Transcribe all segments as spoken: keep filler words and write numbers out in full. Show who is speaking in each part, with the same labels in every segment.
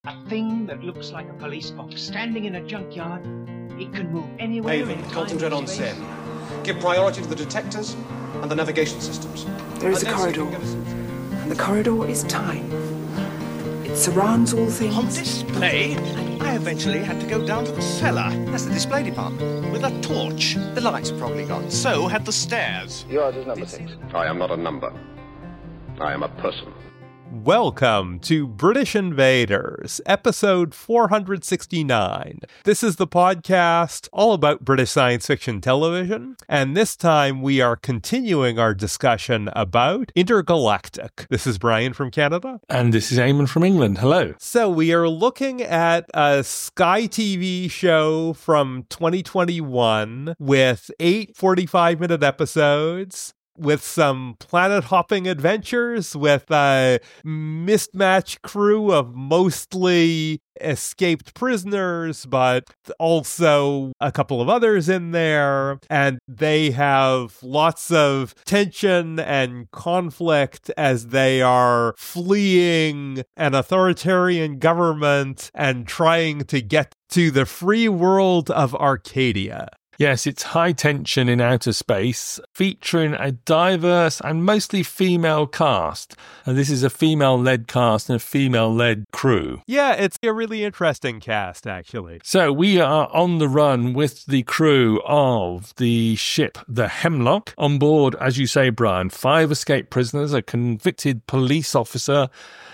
Speaker 1: A thing that looks like a police box standing in a junkyard. It can move anywhere.
Speaker 2: Haven, concentrate on Sen. Give priority to the detectors and the navigation systems.
Speaker 3: There is a corridor, and the corridor is time. It surrounds all things.
Speaker 4: On display, I eventually had to go down to the cellar. That's the display department. With a torch. The lights are probably gone. So had the stairs.
Speaker 5: Yours is number six.
Speaker 6: I am not a number. I am a person.
Speaker 7: Welcome to British Invaders, episode four hundred sixty-nine. This is the podcast all about British science fiction television, and this time we are continuing our discussion about Intergalactic. This is Brian from Canada.
Speaker 8: And this is Eamon from England. Hello.
Speaker 7: So we are looking at a Sky T V show from twenty twenty-one with eight forty-five minute episodes, with some planet-hopping adventures, with a mismatched crew of mostly escaped prisoners, but also a couple of others in there, and they have lots of tension and conflict as they are fleeing an authoritarian government and trying to get to the free world of Arcadia.
Speaker 8: Yes, it's high tension in outer space, featuring a diverse and mostly female cast. And this is a female-led cast and a female-led crew.
Speaker 7: Yeah, it's a really interesting cast, actually.
Speaker 8: So we are on the run with the crew of the ship, the Hemlock. On board, as you say, Brian, five escaped prisoners, a convicted police officer,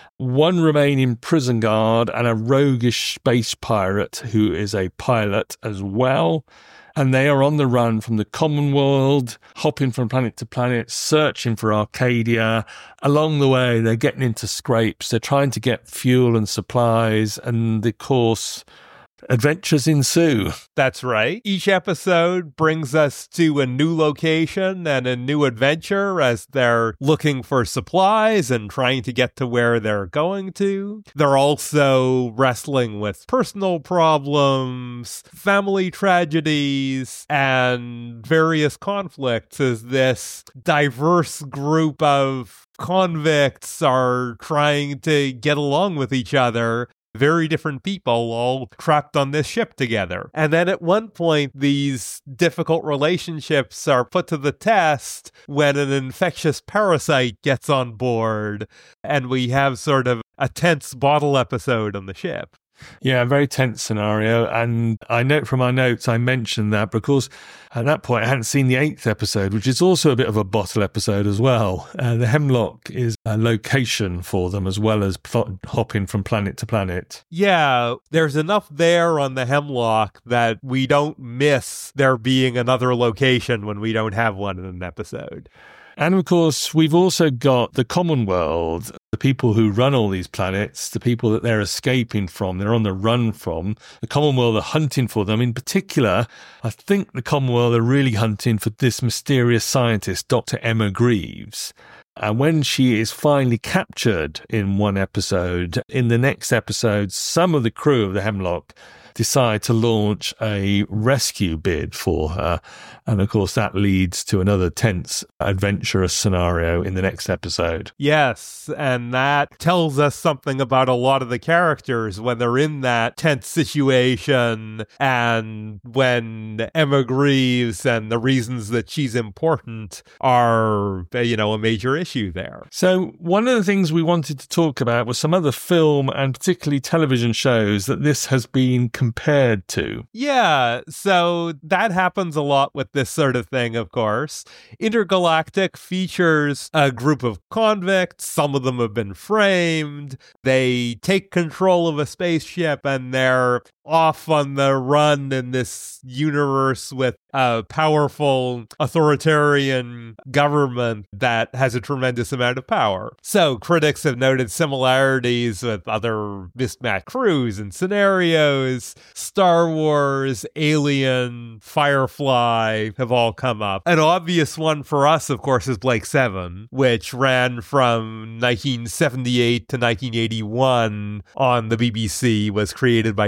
Speaker 8: one remaining prison guard, and a roguish space pirate who is a pilot as well. And they are on the run from the common world, hopping from planet to planet, searching for Arcadia. Along the way, they're getting into scrapes. They're trying to get fuel and supplies. And, of course, adventures ensue.
Speaker 7: That's right. Each episode brings us to a new location and a new adventure as they're looking for supplies and trying to get to where they're going to. They're also wrestling with personal problems, family tragedies, and various conflicts as this diverse group of convicts are trying to get along with each other. Very different people all trapped on this ship together. And then at one point, these difficult relationships are put to the test when an infectious parasite gets on board, and we have sort of a tense bottle episode on the ship.
Speaker 8: Yeah, a very tense scenario. And I note from our notes, I mentioned that because at that point I hadn't seen the eighth episode, which is also a bit of a bottle episode as well. Uh, the Hemlock is a location for them as well as plot hopping from planet to planet.
Speaker 7: Yeah, there's enough there on the Hemlock that we don't miss there being another location when we don't have one in an episode.
Speaker 8: And of course, we've also got the common world, the people who run all these planets, the people that they're escaping from, they're on the run from. The Commonwealth are hunting for them. In particular, I think the Commonwealth are really hunting for this mysterious scientist, Doctor Emma Greaves. And when she is finally captured in one episode, in the next episode, some of the crew of the Hemlock decide to launch a rescue bid for her. And of course, that leads to another tense, adventurous scenario in the next episode.
Speaker 7: Yes, and that tells us something about a lot of the characters when they're in that tense situation and when Emma Greaves and the reasons that she's important are, you know, a major issue there.
Speaker 8: So one of the things we wanted to talk about was some other film and particularly television shows that this has been compared to.
Speaker 7: Yeah, so that happens a lot with this sort of thing, of course. Intergalactic features a group of convicts. Some of them have been framed. They take control of a spaceship and they're off on the run in this universe with a powerful authoritarian government that has a tremendous amount of power. So critics have noted similarities with other mismatched crews and scenarios. Star Wars, Alien, Firefly have all come up. An obvious one for us, of course, is Blake Seven, which ran from nineteen seventy-eight to nineteen eighty-one on the B B C, was created by Terry Nation.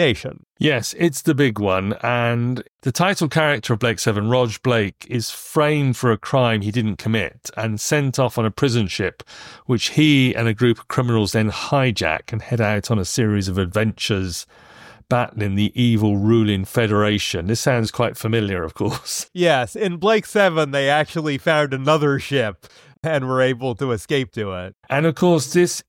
Speaker 7: location.
Speaker 8: Yes, it's the big one. And the title character of Blake Seven, Rog Blake, is framed for a crime he didn't commit and sent off on a prison ship, which he and a group of criminals then hijack and head out on a series of adventures battling the evil ruling Federation. This sounds quite familiar, of course.
Speaker 7: Yes, in Blake Seven, they actually found another ship and were able to escape to it.
Speaker 8: And of course, this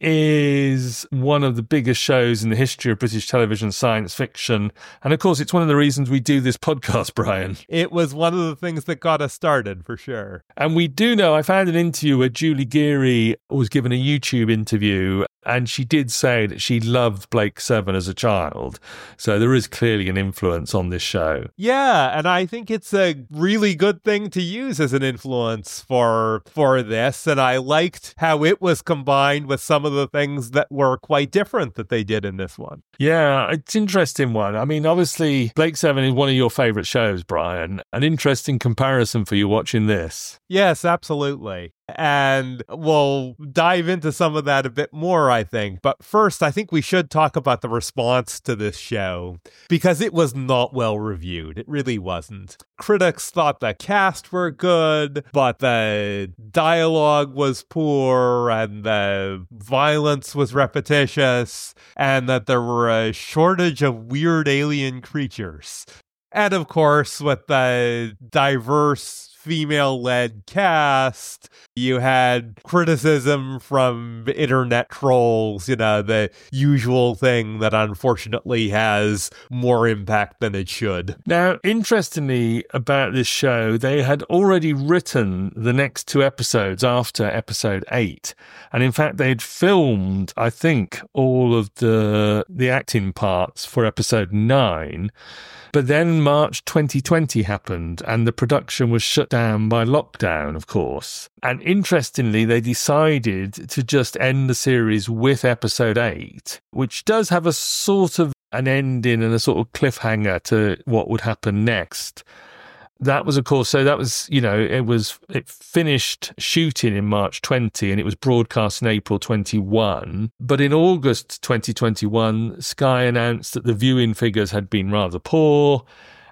Speaker 8: is one of the biggest shows in the history of British television science fiction. And of course, it's one of the reasons we do this podcast, Brian.
Speaker 7: It was one of the things that got us started, for sure.
Speaker 8: And we do know, I found an interview where Julie Geary was given a YouTube interview, and she did say that she loved Blake Seven as a child. So there is clearly an influence on this show.
Speaker 7: Yeah, and I think it's a really good thing to use as an influence for for this. And I liked how it was combined with some of the things that were quite different that they did in this one.
Speaker 8: Yeah, it's an interesting one. I mean, obviously, Blake Seven is one of your favourite shows, Brian. An interesting comparison for you watching this.
Speaker 7: Yes, absolutely. And we'll dive into some of that a bit more, I think. But first, I think we should talk about the response to this show, because it was not well reviewed. It really wasn't. Critics thought the cast were good, but the dialogue was poor, and the violence was repetitious, and that there were a shortage of weird alien creatures. And of course, with the diverse female-led cast, you had criticism from internet trolls, you know, the usual thing that unfortunately has more impact than it should.
Speaker 8: Now, interestingly about this show, they had already written the next two episodes after episode eight. And in fact, they'd filmed, I think, all of the the acting parts for episode nine. But then March twenty twenty happened, and the production was shut down by lockdown, of course. And interestingly, they decided to just end the series with episode eight, which does have a sort of an ending and a sort of cliffhanger to what would happen next. That was, of course, so that was, you know, it was, it finished shooting in March twentieth and it was broadcast in April twenty-one. But in August twenty twenty-one, Sky announced that the viewing figures had been rather poor.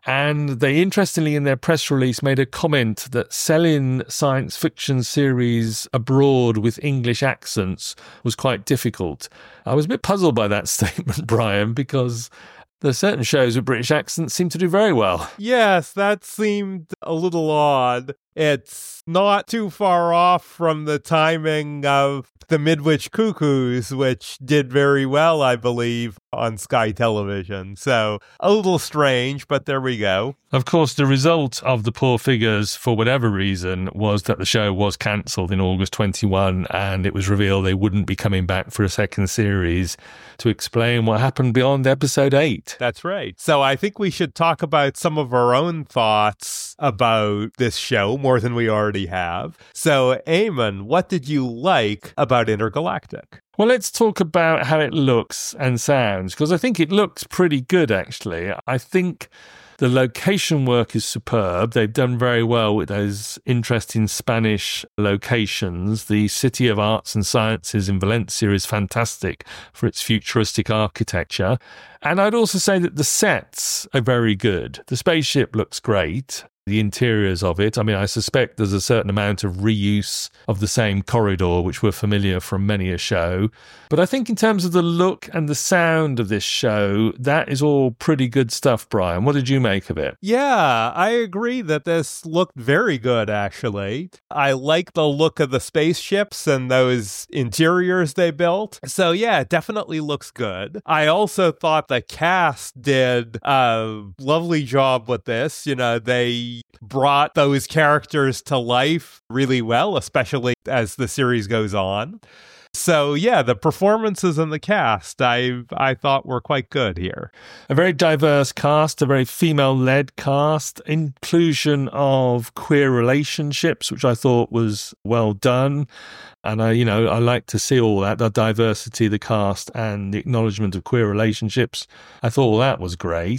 Speaker 8: And they, interestingly, in their press release, made a comment that selling science fiction series abroad with English accents was quite difficult. I was a bit puzzled by that statement, Brian, because there are certain shows with British accents seem to do very well.
Speaker 7: Yes, that seemed a little odd. It's not too far off from the timing of the Midwich Cuckoos, which did very well, I believe, on Sky Television. So a little strange, but there we go.
Speaker 8: Of course, the result of the poor figures, for whatever reason, was that the show was cancelled in August twenty-one, and it was revealed they wouldn't be coming back for a second series to explain what happened beyond episode eight.
Speaker 7: That's right. So I think we should talk about some of our own thoughts about this show, more than we already have. So, Eamon, what did you like about Intergalactic?
Speaker 8: Well, let's talk about how it looks and sounds, because I think it looks pretty good, actually. I think the location work is superb. They've done very well with those interesting Spanish locations. The City of Arts and Sciences in Valencia is fantastic for its futuristic architecture. And I'd also say that the sets are very good. The spaceship looks great. The interiors of it. I mean, I suspect there's a certain amount of reuse of the same corridor, which we're familiar from many a show. But I think in terms of the look and the sound of this show, that is all pretty good stuff, Brian. What did you make of it?
Speaker 7: Yeah, I agree that this looked very good, actually. I like the look of the spaceships and those interiors they built. So yeah, it definitely looks good. I also thought the cast did a lovely job with this. You know, they brought those characters to life really well, especially as the series goes on. So yeah, the performances and the cast I I thought were quite good here.
Speaker 8: A very diverse cast, a very female-led cast, inclusion of queer relationships, which I thought was well done. And I, you know, I like to see all that, the diversity of the cast and the acknowledgement of queer relationships. I thought all that was great.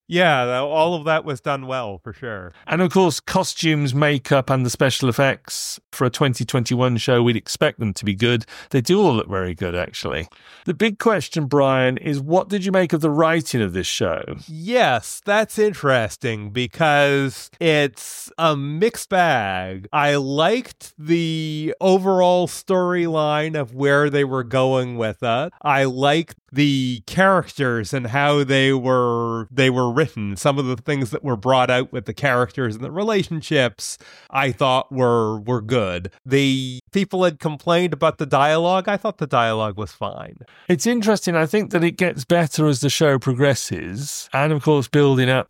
Speaker 7: Yeah, all of that was done well, for sure.
Speaker 8: And of course, costumes, makeup, and the special effects for a twenty twenty-one show, we'd expect them to be good. They do all look very good, actually. The big question, Brian, is what did you make of the writing of this show?
Speaker 7: Yes, that's interesting because it's a mixed bag. I liked the overall storyline of where they were going with it. I liked the characters and how they were they were written. Some of the things that were brought out with the characters and the relationships I thought were were good. The people had complained about the dialogue. I thought the dialogue was fine.
Speaker 8: It's interesting. I think that it gets better as the show progresses, and of course building up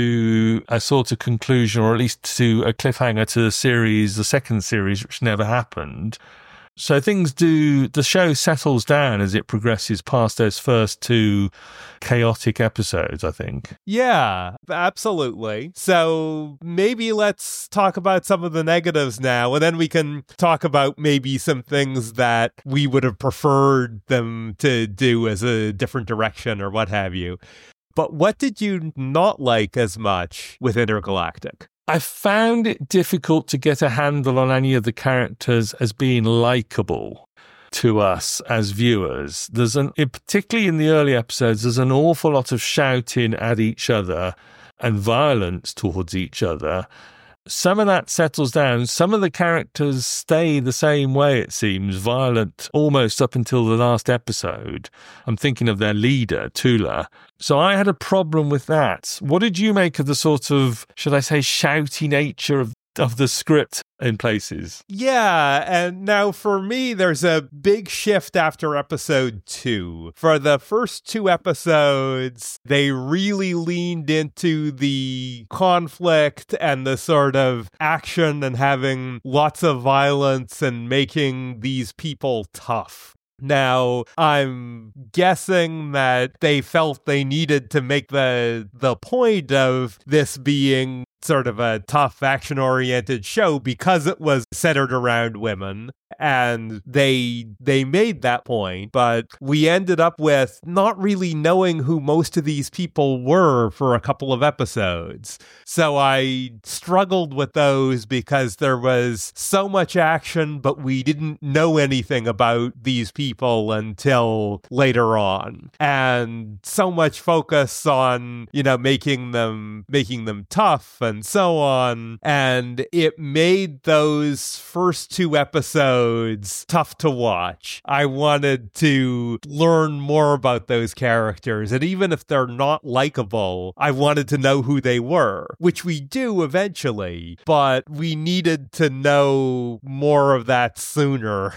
Speaker 8: to a sort of conclusion, or at least to a cliffhanger to the series, the second series, which never happened. So things do, the show settles down as it progresses past those first two chaotic episodes, I think.
Speaker 7: Yeah, absolutely. So maybe let's talk about some of the negatives now, and then we can talk about maybe some things that we would have preferred them to do as a different direction or what have you. But what did you not like as much with Intergalactic?
Speaker 8: I found it difficult to get a handle on any of the characters as being likable to us as viewers. There's an, particularly in the early episodes, there's an awful lot of shouting at each other and violence towards each other. Some of that settles down. Some of the characters stay the same way, it seems, violent almost up until the last episode. I'm thinking of their leader, Tula. So I had a problem with that. What did you make of the sort of, should I say, shouty nature of of the script in places?
Speaker 7: Yeah, and now for me, there's a big shift after episode two. For the first two episodes, they really leaned into the conflict and the sort of action and having lots of violence and making these people tough. Now, I'm guessing that they felt they needed to make the the point of this being sort of a tough, action-oriented show because it was centered around women. And they they made that point, but we ended up with not really knowing who most of these people were for a couple of episodes. So I struggled with those because there was so much action, but we didn't know anything about these people until later on. And so much focus on, you know, making them making them tough and so on. And it made those first two episodes tough to watch. I wanted to learn more about those characters, and even if they're not likable, I wanted to know who they were, which we do eventually, but we needed to know more of that sooner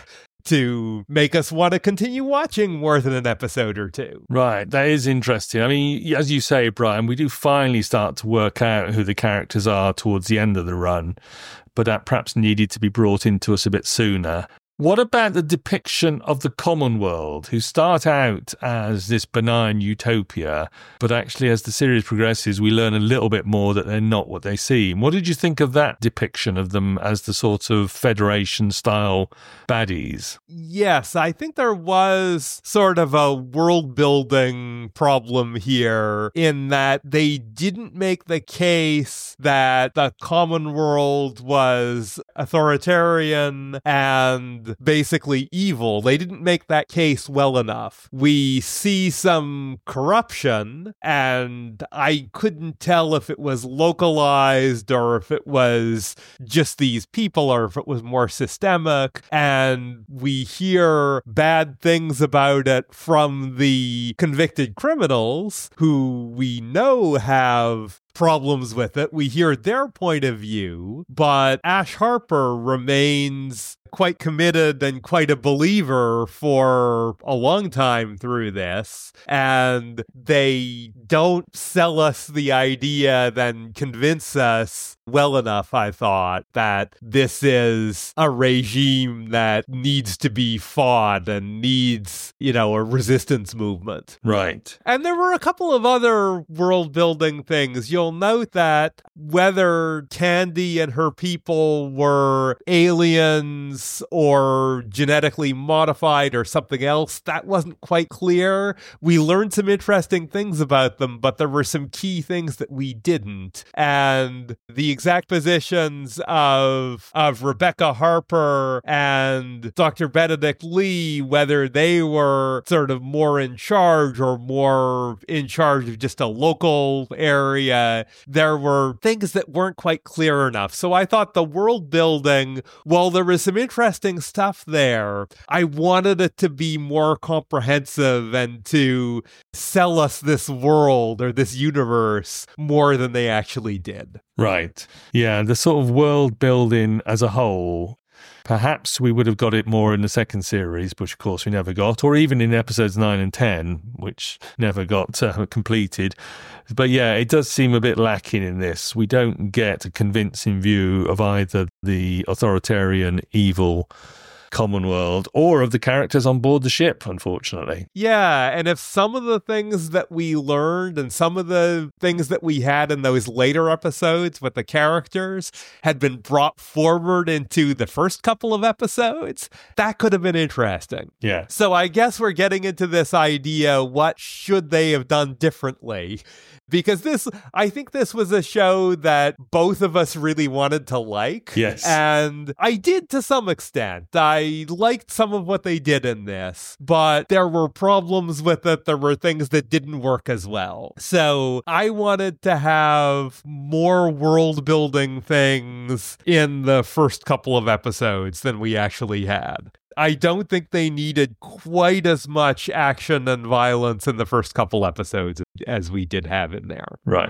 Speaker 7: to make us want to continue watching more than an episode or two.
Speaker 8: Right, that is interesting. I mean, as you say, Brian, we do finally start to work out who the characters are towards the end of the run, but that perhaps needed to be brought into us a bit sooner. What about the depiction of the common world, who start out as this benign utopia, but actually as the series progresses, we learn a little bit more that they're not what they seem? What did you think of that depiction of them as the sort of Federation-style baddies?
Speaker 7: Yes, I think there was sort of a world-building problem here in that they didn't make the case that the common world was authoritarian and basically evil. They didn't make that case well enough. We see some corruption, and I couldn't tell if it was localized or if it was just these people or if it was more systemic. And we hear bad things about it from the convicted criminals who we know have problems with it. We hear their point of view, but Ash Harper remains quite committed and quite a believer for a long time through this, and they don't sell us the idea, then convince us well enough, I thought, that this is a regime that needs to be fought and needs, you know, a resistance movement.
Speaker 8: Right.
Speaker 7: And there were a couple of other world-building things. You'll note that whether Candy and her people were aliens or genetically modified or something else, that wasn't quite clear. We learned some interesting things about them, but there were some key things that we didn't. And the exact positions of of Rebecca Harper and Doctor Benedict Lee, whether they were sort of more in charge or more in charge of just a local area, there were things that weren't quite clear enough. So I thought the world building, while there was some interesting stuff there, I wanted it to be more comprehensive and to sell us this world or this universe more than they actually did.
Speaker 8: Right. Yeah, the sort of world building as a whole, perhaps we would have got it more in the second series, which of course we never got, or even in episodes nine and ten, which never got uh, completed. But yeah, it does seem a bit lacking in this. We don't get a convincing view of either the authoritarian evil Commonwealth or of the characters on board the ship, unfortunately.
Speaker 7: Yeah, and if some of the things that we learned and some of the things that we had in those later episodes with the characters had been brought forward into the first couple of episodes, that could have been interesting.
Speaker 8: Yeah.
Speaker 7: So I guess we're getting into this idea, what should they have done differently? Because this, I think this was a show that both of us really wanted to like.
Speaker 8: Yes.
Speaker 7: And I did to some extent. I liked some of what they did in this, but there were problems with it. There were things that didn't work as well. So I wanted to have more world building things in the first couple of episodes than we actually had. I don't think they needed quite as much action and violence in the first couple episodes as we did have in there.
Speaker 8: Right.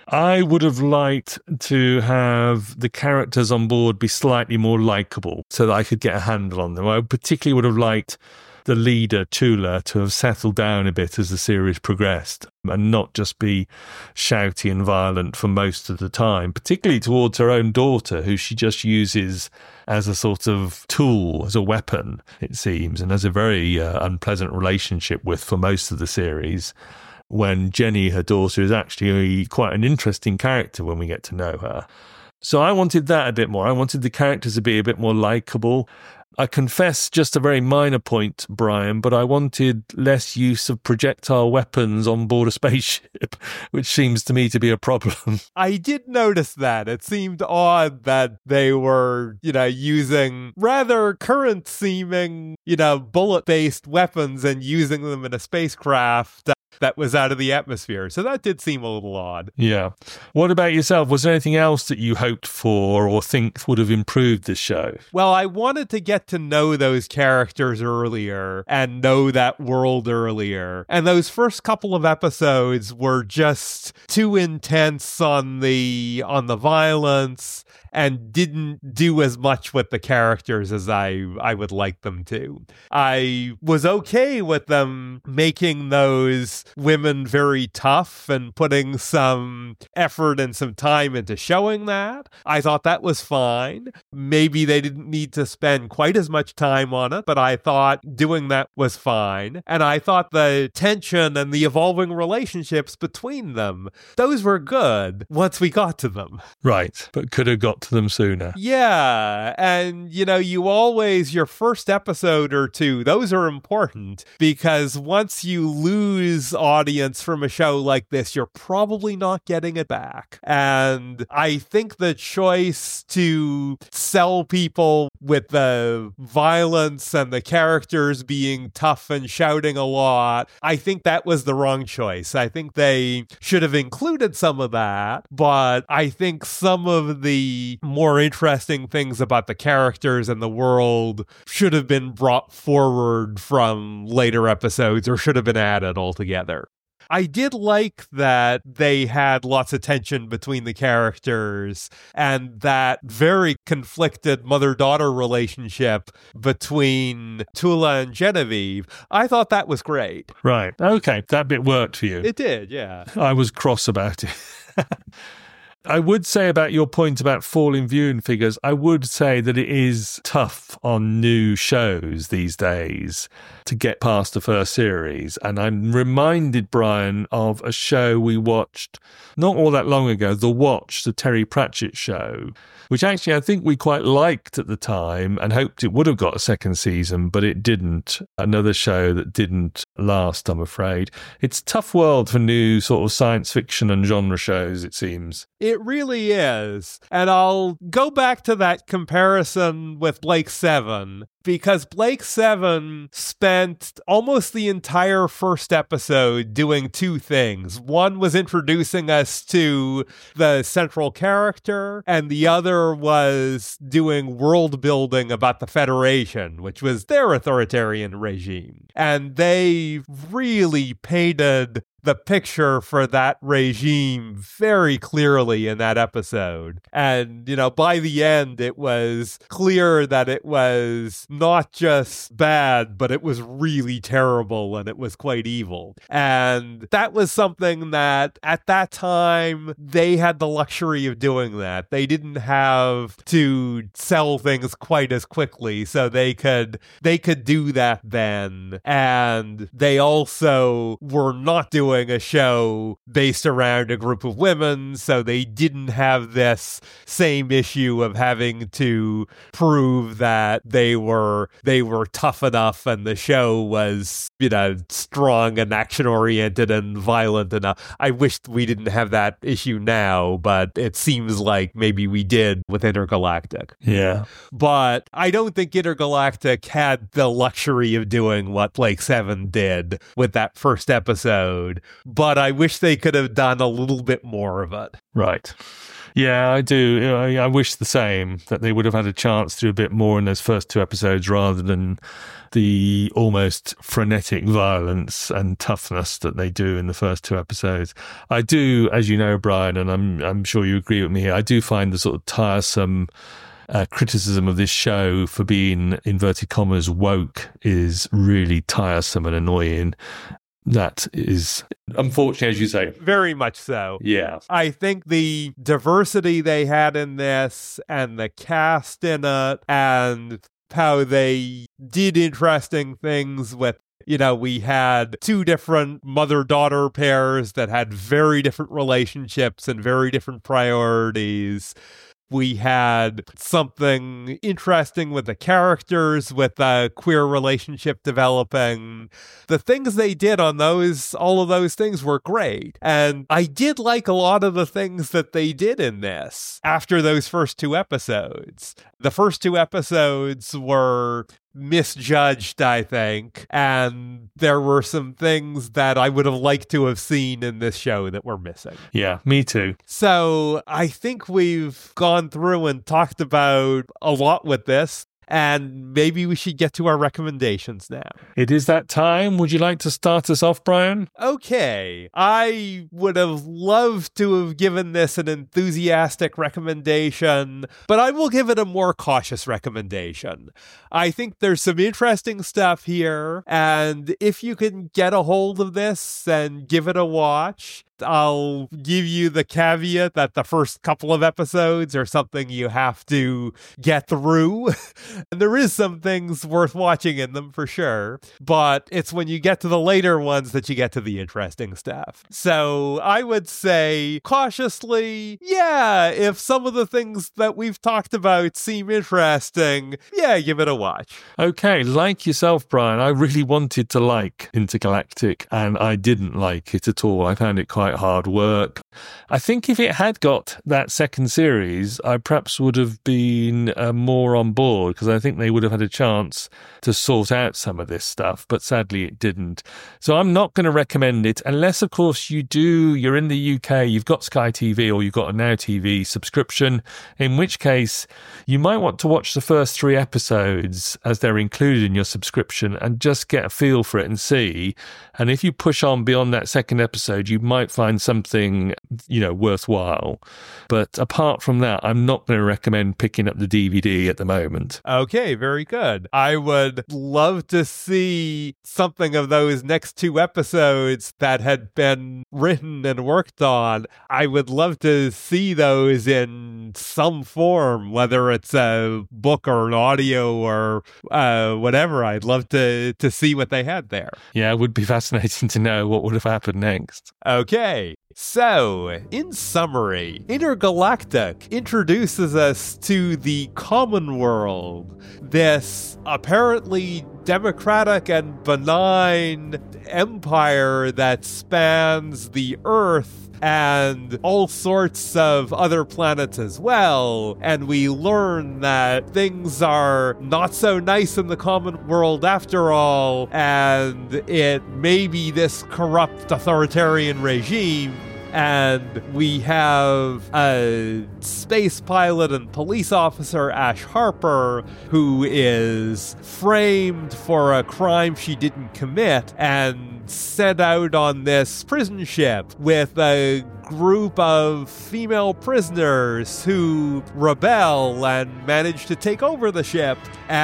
Speaker 8: I would have liked to have the characters on board be slightly more likable so that I could get a handle on them. I particularly would have liked the leader, Tula, to have settled down a bit as the series progressed and not just be shouty and violent for most of the time, particularly towards her own daughter, who she just uses as a sort of tool, as a weapon, it seems, and has a very uh, unpleasant relationship with for most of the series, when Jenny, her daughter, is actually quite an interesting character when we get to know her. So I wanted that a bit more. I wanted the characters to be a bit more likable. I confess just a very minor point, Brian, but I wanted less use of projectile weapons on board a spaceship, which seems to me to be a problem.
Speaker 7: I did notice that. It seemed odd that they were, you know, using rather current-seeming, you know, bullet-based weapons and using them in a spacecraft that was out of the atmosphere. So that did seem a little odd.
Speaker 8: Yeah. What about yourself? Was there anything else that you hoped for or think would have improved this show?
Speaker 7: Well, I wanted to get to know those characters earlier and know that world earlier. And those first couple of episodes were just too intense on the on the violence and didn't do as much with the characters as I, I would like them to. I was okay with them making those women very tough and putting some effort and some time into showing that. I thought that was fine. Maybe they didn't need to spend quite as much time on it, but I thought doing that was fine. And I thought the tension and the evolving relationships between them, those were good once we got to them.
Speaker 8: Right, but could have got to them sooner.
Speaker 7: Yeah, and you know, you always, your first episode or two, those are important, because once you lose audience from a show like this, you're probably not getting it back. And I think the choice to sell people with the violence and the characters being tough and shouting a lot, I think that was the wrong choice. I think they should have included some of that, but I think some of the more interesting things about the characters and the world should have been brought forward from later episodes or should have been added altogether. I did like that they had lots of tension between the characters and that very conflicted mother-daughter relationship between Tula and Genevieve. I thought that was great.
Speaker 8: Right. Okay. That bit worked for you.
Speaker 7: It did, yeah.
Speaker 8: I was cross about it. I would say about your point about falling viewing figures, I would say that it is tough on new shows these days to get past the first series. And I'm reminded, Brian, of a show we watched not all that long ago, The Watch, the Terry Pratchett show, which actually I think we quite liked at the time and hoped it would have got a second season, but it didn't. Another show that didn't last, I'm afraid. It's a tough world for new sort of science fiction and genre shows, it seems.
Speaker 7: It really is. And I'll go back to that comparison with Blake Seven, because Blake Seven spent almost the entire first episode doing two things. One was introducing us to the central character, and the other was doing world building about the Federation, which was their authoritarian regime. And they really painted the picture for that regime very clearly in that episode. And, you know, by the end, it was clear that it was not just bad, but it was really terrible and it was quite evil. And that was something that at that time, they had the luxury of doing that. They didn't have to sell things quite as quickly, so they could they could do that then. And they also were not doing a show based around a group of women, so they didn't have this same issue of having to prove that they were they were tough enough and the show was, you know, strong and action-oriented and violent enough. I wish we didn't have that issue now, but it seems like maybe we did with Intergalactic.
Speaker 8: Yeah.
Speaker 7: But I don't think Intergalactic had the luxury of doing what Blake Seven did with that first episode. But I wish they could have done a little bit more of it.
Speaker 8: Right. Yeah, I do. I, I wish the same, that they would have had a chance to do a bit more in those first two episodes rather than the almost frenetic violence and toughness that they do in the first two episodes. I do, as you know, Brian, and I'm I'm sure you agree with me here, I do find the sort of tiresome Uh, criticism of this show for being, inverted commas, woke is really tiresome and annoying. That is, unfortunately, as you say.
Speaker 7: Very much so.
Speaker 8: Yeah.
Speaker 7: I think the diversity they had in this and the cast in it and how they did interesting things with, you know, we had two different mother-daughter pairs that had very different relationships and very different priorities. We had something interesting with the characters, with a queer relationship developing. The things they did on those, all of those things were great. And I did like a lot of the things that they did in this after those first two episodes. The first two episodes were misjudged, I think, and there were some things that I would have liked to have seen in this show that were missing.
Speaker 8: Yeah, me too.
Speaker 7: So I think we've gone through and talked about a lot with this. And maybe we should get to our recommendations now.
Speaker 8: It is that time. Would you like to start us off, Brian?
Speaker 7: Okay. I would have loved to have given this an enthusiastic recommendation, but I will give it a more cautious recommendation. I think there's some interesting stuff here, and if you can get a hold of this and give it a watch, I'll give you the caveat that the first couple of episodes are something you have to get through. And there is some things worth watching in them for sure, but it's when you get to the later ones that you get to the interesting stuff. So I would say cautiously, yeah, if some of the things that we've talked about seem interesting, yeah, give it a watch.
Speaker 8: Okay, like yourself, Brian, I really wanted to like Intergalactic and I didn't like it at all. I found it quite hard work. I think if it had got that second series, I perhaps would have been uh, more on board, because I think they would have had a chance to sort out some of this stuff, but sadly it didn't. So I'm not going to recommend it unless, of course, you do, you're in the U K, you've got Sky T V or you've got a Now T V subscription, in which case you might want to watch the first three episodes as they're included in your subscription and just get a feel for it and see. And if you push on beyond that second episode, you might find something you know, worthwhile. But apart from that, I'm not going to recommend picking up the D V D at the moment.
Speaker 7: Okay, very good. I would love to see something of those next two episodes that had been written and worked on. I would love to see those in some form, whether it's a book or an audio or uh, whatever. I'd love to, to see what they had there.
Speaker 8: Yeah, it would be fascinating to know what would have happened next.
Speaker 7: Okay. So, in summary, Intergalactic introduces us to the Common World, this apparently democratic and benign empire that spans the Earth and all sorts of other planets as well. And we learn that things are not so nice in the Common World after all, and it may be this corrupt authoritarian regime. And we have a space pilot and police officer, Ash Harper, who is framed for a crime she didn't commit and sent out on this prison ship with a group of female prisoners who rebel and manage to take over the ship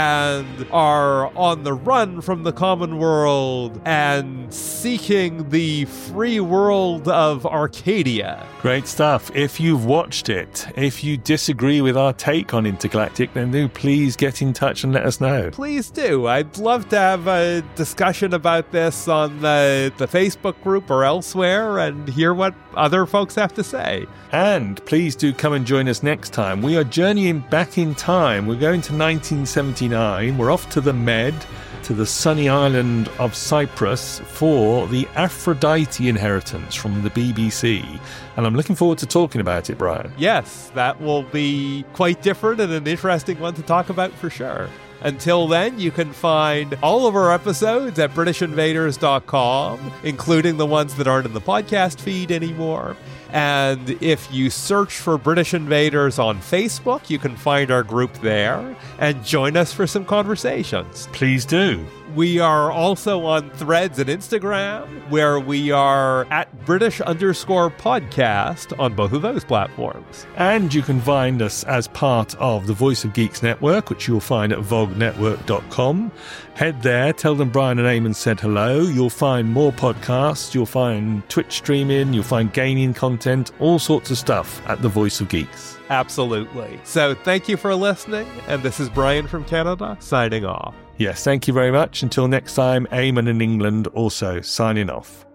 Speaker 7: and are on the run from the Common World and seeking the free world of Arcadia.
Speaker 8: Great stuff. If you've watched it, if you disagree with our take on Intergalactic, then do please get in touch and let us know.
Speaker 7: Please do. I'd love to have a discussion about this on the, the Facebook group or elsewhere and hear what other folks have to say.
Speaker 8: And please do come and join us next time. We are journeying back in time. We're going to nineteen seventy-nine. We're off to the Med, to the sunny island of Cyprus for the Aphrodite Inheritance from the B B C. And I'm looking forward to talking about it, Brian.
Speaker 7: Yes, that will be quite different and an interesting one to talk about for sure. Until then, you can find all of our episodes at British Invaders dot com, including the ones that aren't in the podcast feed anymore. And if you search for British Invaders on Facebook, you can find our group there and join us for some conversations.
Speaker 8: Please do.
Speaker 7: We are also on Threads and Instagram, where we are at British underscore podcast on both of those platforms.
Speaker 8: And you can find us as part of the Voice of Geeks network, which you'll find at vogue network dot com. Head there, tell them Brian and Eamon said hello. You'll find more podcasts, you'll find Twitch streaming, you'll find gaming content, all sorts of stuff at the Voice of Geeks.
Speaker 7: Absolutely. So thank you for listening, and this is Brian from Canada, signing off.
Speaker 8: Yes, thank you very much. Until next time, Eamon in England also signing off.